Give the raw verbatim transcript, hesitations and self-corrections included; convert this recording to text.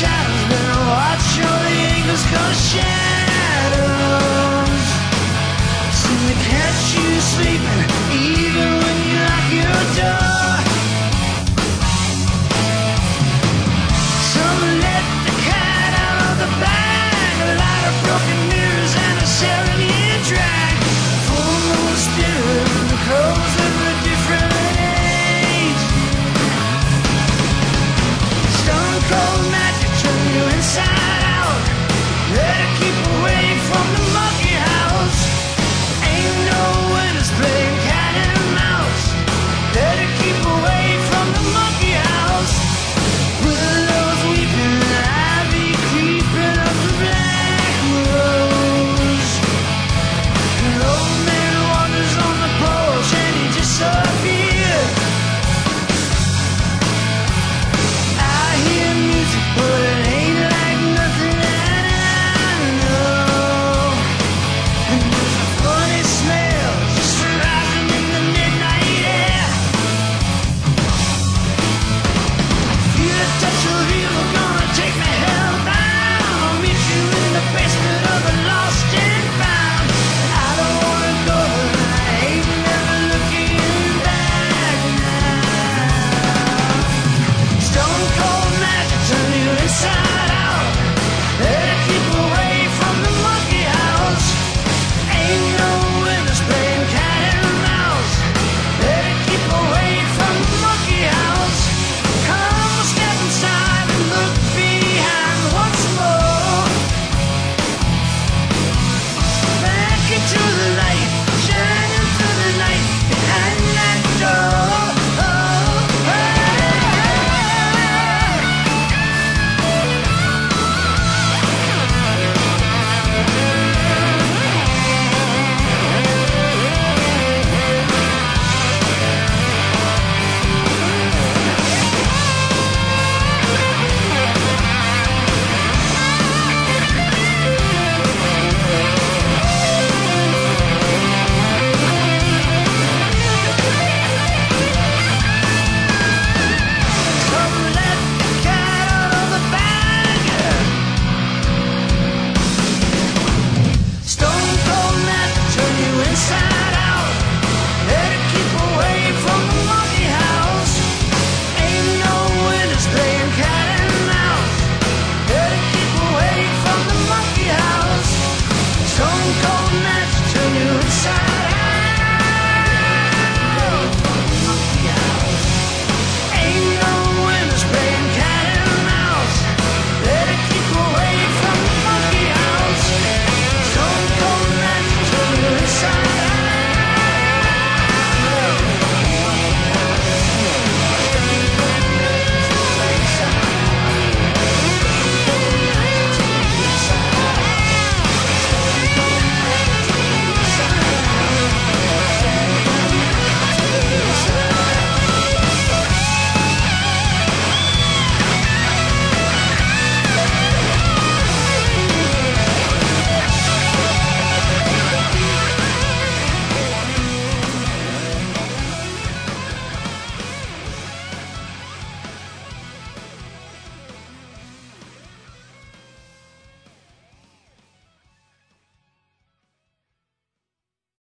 shadows, better watch your angles, cause shadows seem to catch you sleeping, even when you lock your door. So let the cat out of the bag, a lot of broken mirrors and a seven-year drag. Full moon spirit in the clothes of a different age. Stone cold magic turn you inside out.